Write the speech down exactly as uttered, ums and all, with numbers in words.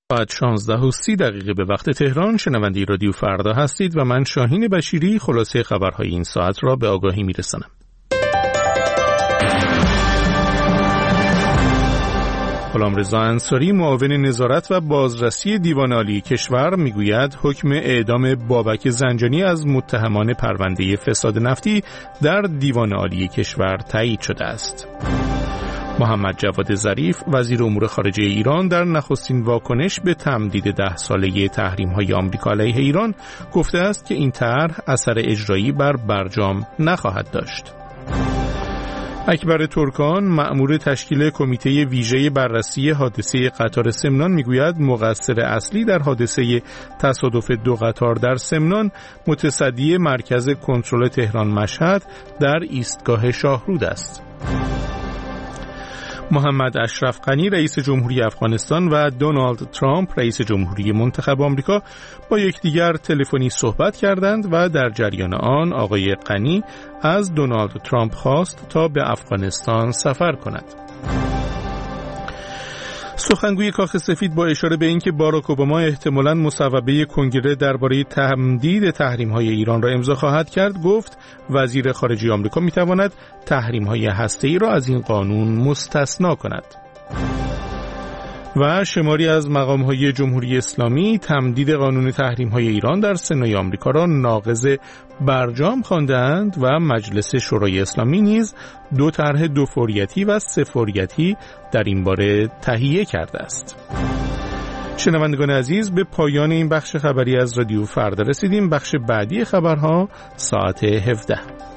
ساعت شانزده و سی دقیقه به وقت تهران. شنونده رادیو فردا هستید و من شاهین بشیری خلاصه خبرهای این ساعت را به آگاهی میرسانم. غلامرضا انصاری معاون نظارت و بازرسی دیوان عالی کشور میگوید حکم اعدام بابک زنجانی از متهمان پرونده فساد نفتی در دیوان عالی کشور تایید شده است. محمد جواد ظریف وزیر امور خارجه ایران در نخستین واکنش به تمدید ده ساله تحریم‌های آمریکا علیه ایران گفته است که این طرح اثر اجرایی بر برجام نخواهد داشت. اکبر ترکان مأمور تشکیل کمیته ویژه بررسی حادثه قطار سمنان میگوید مقصر اصلی در حادثه تصادف دو قطار در سمنان متصدی مرکز کنترل تهران مشهد در ایستگاه شاهرود است. محمد اشرف غنی رئیس جمهوری افغانستان و دونالد ترامپ رئیس جمهوری منتخب آمریکا با یکدیگر تلفنی صحبت کردند و در جریان آن آقای غنی از دونالد ترامپ خواست تا به افغانستان سفر کند. سخنگوی کاخ سفید با اشاره به اینکه باراک اوباما احتمالاً مصوبه کنگره درباره تمدید تحریم‌های ایران را امضا خواهد کرد گفت وزیر خارجه آمریکا می‌تواند تحریم‌های هسته‌ای را از این قانون مستثنا کند. و شماری از مقام‌های جمهوری اسلامی تمدید قانون تحریم‌های ایران در سنای آمریکا را ناقض برجام خواندند و مجلس شورای اسلامی نیز دو طرح دو فوریتی و سه فوریتی در این باره تهیه کرده است. شنوندگان عزیز، به پایان این بخش خبری از رادیو فردا رسیدیم. بخش بعدی خبرها ساعت هفده.